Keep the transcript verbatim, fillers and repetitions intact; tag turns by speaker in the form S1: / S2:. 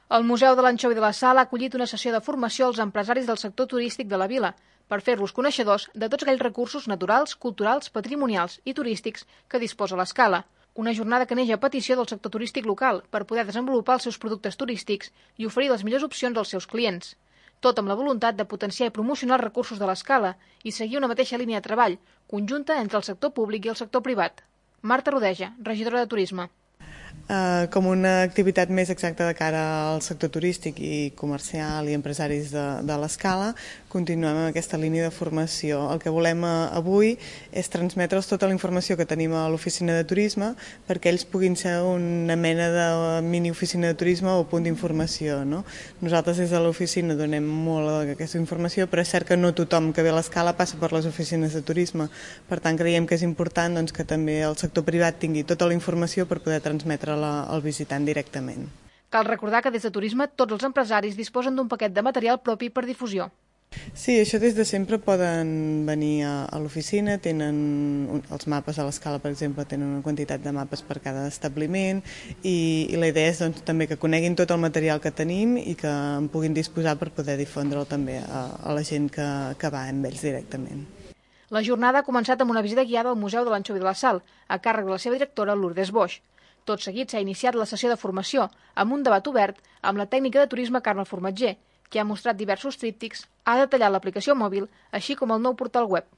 S1: El Museu de l'Anxova i de la Sal ha acollit una sessió de formació als empresaris del sector turístic de la vila per fer-los coneixedors de tots aquells recursos naturals, culturals, patrimonials i turístics que disposa l'Escala. Una jornada que neix a petició del sector turístic local per poder desenvolupar els seus productes turístics i oferir les millors opcions als seus clients. Tot amb la voluntat de potenciar i promocionar els recursos de l'Escala i seguir una mateixa línia de treball conjunta entre el sector públic i el sector privat. Marta Rodeja, regidora de Turisme.
S2: Uh, com una activitat més exacta de cara al sector turístic i comercial i empresaris de, de l'Escala, continuem amb aquesta línia de formació. El que volem uh, avui és transmetre'ls tota la informació que tenim a l'oficina de turisme perquè ells puguin ser una mena de mini oficina de turisme o punt d'informació, no? Nosaltres des de l'oficina donem molt d'aquesta informació, però és cert que no tothom que ve a l'Escala passa per les oficines de turisme. Per tant, creiem que és important doncs, que també el sector privat tingui tota la informació per poder transmetre al visitant directament.
S1: Cal recordar que des de Turisme tots els empresaris disposen d'un paquet de material propi per difusió.
S2: Sí, això des de sempre poden venir a, a l'oficina, tenen un, els mapes a l'Escala, per exemple, tenen una quantitat de mapes per cada establiment i, i la idea és doncs, també que coneguin tot el material que tenim i que en puguin disposar per poder difondre'l també a, a la gent que, que va amb ells directament.
S1: La jornada ha començat amb una visita guiada al Museu de l'Anxova i de la Sal, a càrrec de la seva directora Lourdes Boix. Tot seguit s'ha iniciat la sessió de formació amb un debat obert amb la tècnica de turisme Carme Formatger, que ha mostrat diversos tríptics, ha detallat l'aplicació mòbil, així com el nou portal web.